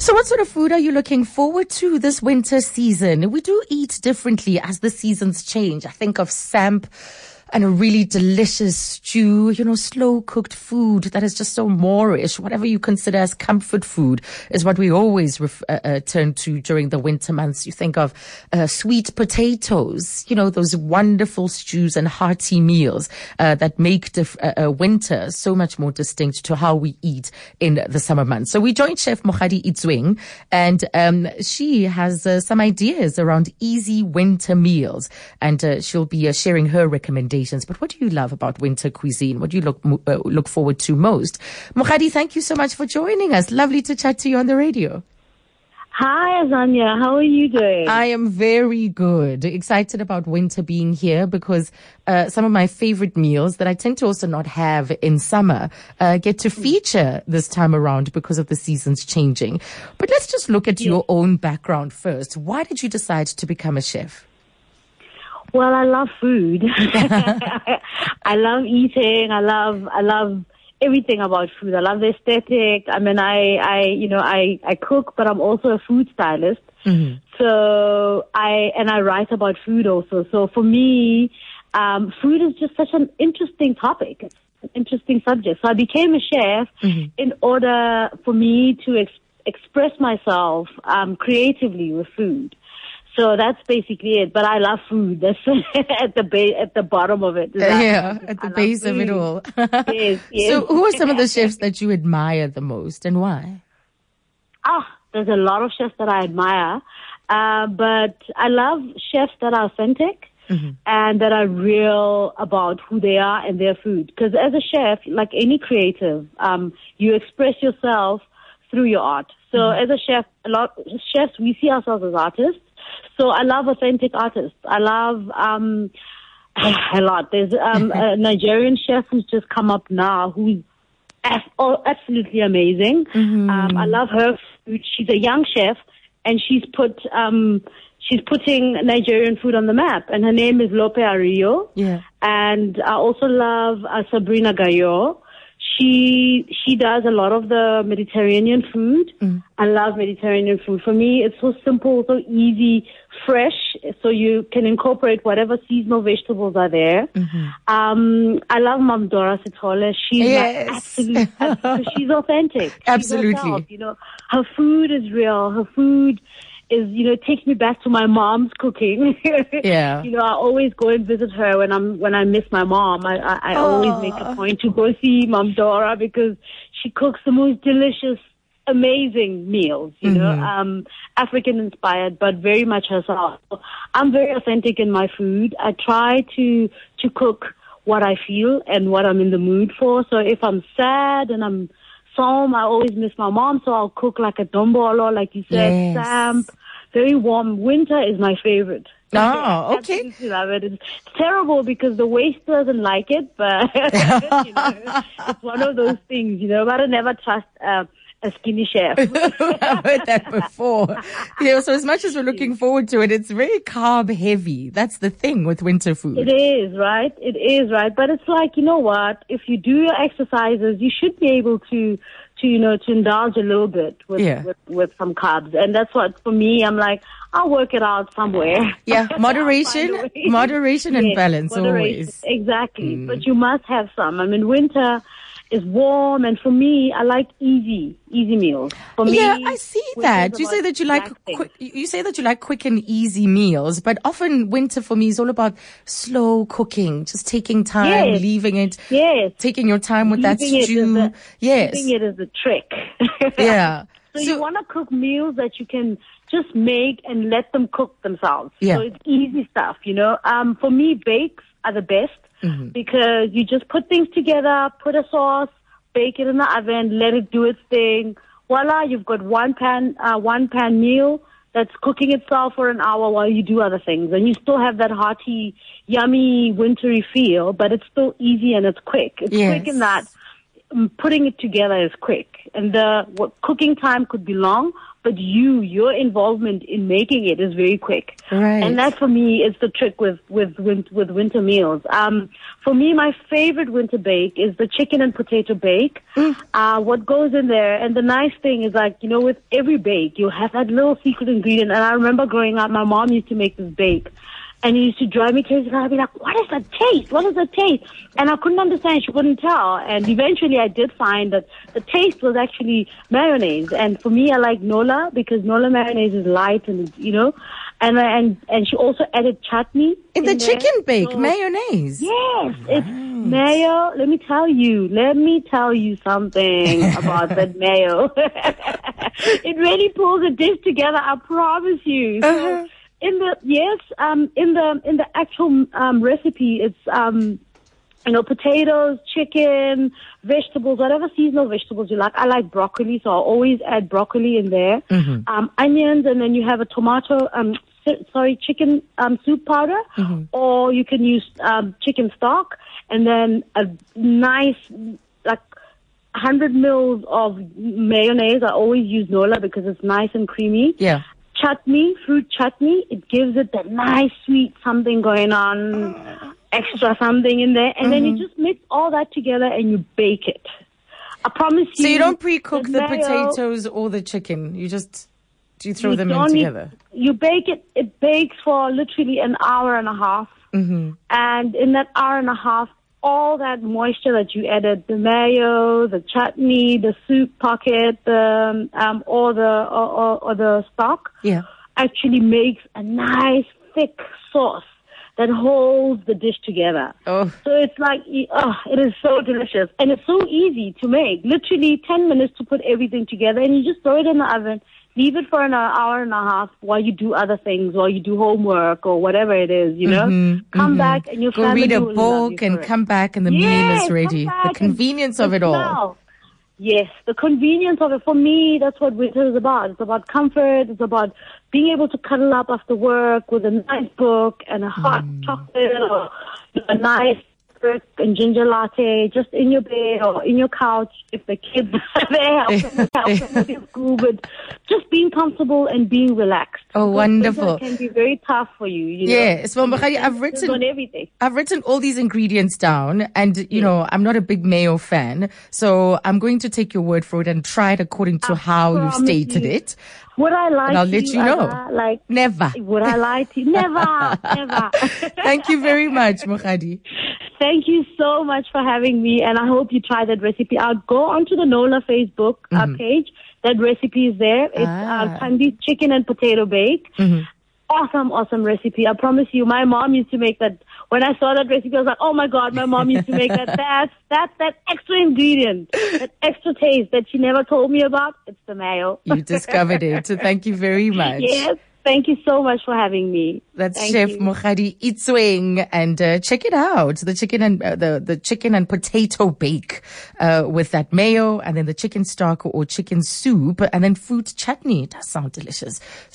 So what sort of food are you looking forward to this winter season? We do eat differently as the seasons change. I think of samp and a really delicious stew, slow cooked food that is just so Moorish. Whatever you consider as comfort food is what we always turn to during the winter months. You think of sweet potatoes, those wonderful stews and hearty meals that make winter so much more distinct to how we eat in the summer months. So we joined Chef Mokgadi Itsweng, and she has some ideas around easy winter meals, and she'll be sharing her recommendations. But what do you love about winter cuisine? What do you look forward to most? Mokgadi, thank you so much for joining us. Lovely to chat to you on the radio. Hi, Azania. How are you doing? I am very good. Excited about winter being here because some of my favorite meals that I tend to also not have in summer get to feature this time around because of the seasons changing. But let's just look at your own background first. Why did you decide to become a chef? Well, I love food. I love eating. I love everything about food. I love the aesthetic. I mean, I cook, but I'm also a food stylist. Mm-hmm. So I write about food also. So for me, food is just such an interesting topic. It's an interesting subject. So I became a chef in order for me to express myself creatively with food. So that's basically it. But I love food. That's at the bottom of it. At the base of it all. Yes. So who are some of the chefs that you admire the most and why? There's a lot of chefs that I admire. But I love chefs that are authentic and that are real about who they are and their food. Because as a chef, like any creative, you express yourself through your art. So as a chef, a lot of chefs, we see ourselves as artists. So I love authentic artists. I love a lot. There's a Nigerian chef who's just come up now who's absolutely amazing. I love her food. She's a young chef, and she's putting Nigerian food on the map. And her name is Lope Ario. Yeah. And I also love Sabrina Gayo. She does a lot of the Mediterranean food. I love Mediterranean food. For me, it's so simple, so easy, fresh, so you can incorporate whatever seasonal vegetables are there. I love Mam Dora Sithole. She's she's authentic. Absolutely. She's herself, her food is real. Her food is, takes me back to my mom's cooking. Yeah. I always go and visit her when I miss my mom. I always make a point to go see Mam Dora because she cooks the most delicious, amazing meals, African inspired, but very much herself. So I'm very authentic in my food. I try to cook what I feel and what I'm in the mood for. So if I'm sad and I'm Psalm, I always miss my mom, so I'll cook like a dombolo, like you said, samp, very warm. Winter is my favorite. Oh, okay. I absolutely love it. It's terrible because the waist doesn't like it, but it's one of those things, but I never trust a skinny chef. I've heard that before. So as much as we're looking forward to it, it's very carb heavy. That's the thing with winter food. It is, right? It is, right? But it's like, you know what? If you do your exercises, you should be able to indulge a little bit with some carbs. And that's what, for me, I'm like, I'll work it out somewhere. Yeah, moderation and balance always. Exactly. But you must have some. I mean, winter is warm, and for me, I like easy meals. For me, I see that. You say that you like quick and easy meals, but often winter for me is all about slow cooking, just taking time, leaving it, taking your time with that stew. Leaving it is the trick. Yeah. So you want to cook meals that you can just make and let them cook themselves. Yeah. So it's easy stuff, For me, bakes are the best. Because you just put things together, put a sauce, bake it in the oven, let it do its thing. Voila, you've got one pan meal that's cooking itself for an hour while you do other things. And you still have that hearty, yummy, wintry feel, but it's still easy and it's quick. It's quick in that putting it together is quick, and the cooking time could be long, but your involvement in making it is very quick. Right. And that for me is the trick with winter meals. For me, my favorite winter bake is the chicken and potato bake. What goes in there, and the nice thing is, like, with every bake, you have that little secret ingredient. And I remember growing up, my mom used to make this bake. And it used to drive me crazy. And I'd be like, what is the taste? What is the taste? And I couldn't understand. She couldn't tell. And eventually I did find that the taste was actually mayonnaise. And for me, I like Nola because Nola mayonnaise is light and, and she also added chutney. In the chicken bake, mayonnaise. Yes, it's mayo. Let me tell you something about that mayo. It really pulls a dish together, I promise you. So, in the actual recipe, it's potatoes, chicken, vegetables, whatever seasonal vegetables you like. I like broccoli, so I'll always add broccoli in there. Onions, and then you have a chicken soup powder, or you can use chicken stock, and then a nice 100 mils of mayonnaise. I always use Nola because it's nice and creamy. Yeah. Chutney, fruit chutney, it gives it that nice sweet something going on, extra something in there, and then you just mix all that together and you bake it. I promise you. So you don't pre-cook the potatoes or the chicken, you throw them in together? You bake it, it bakes for literally an hour and a half, and in that hour and a half, all that moisture that you added, the mayo, the chutney, the soup packet, or the stock, actually makes a nice thick sauce that holds the dish together. So it's like, it is so delicious. And it's so easy to make. Literally 10 minutes to put everything together, and you just throw it in the oven. Leave it for an hour and a half while you do other things, while you do homework or whatever it is, Come back and your family will read a book and come back and the meal is ready. The convenience of it all. Yes, the convenience of it. For me, that's what winter is about. It's about comfort. It's about being able to cuddle up after work with a nice book and a hot chocolate or a nice and ginger latte just in your bed or in your couch if the kids are there, help them with their school, but just being comfortable and being relaxed. Oh, wonderful. It can be very tough for you. Yes, well, Mokgadi, I've written all these ingredients down, and I'm not a big mayo fan, so I'm going to take your word for it and try it according to how you've stated it. Would I lie and I'll to let you know. Never. Would I lie to you? Never. Thank you very much, Mokgadi. Thank you so much for having me, and I hope you try that recipe. I'll go onto the Nola Facebook page. That recipe is there. It's Thandi chicken and potato bake. Awesome recipe. I promise you, my mom used to make that. When I saw that recipe, I was like, oh my God, my mom used to make that. That's that extra ingredient, that extra taste that she never told me about. It's the mayo. You discovered it. So thank you very much. Yes. Thank you so much for having me. That's Chef Mokgadi Itsweng, and check it out. The chicken and the chicken and potato bake with that mayo, and then the chicken stock or chicken soup, and then fruit chutney. It does sound delicious.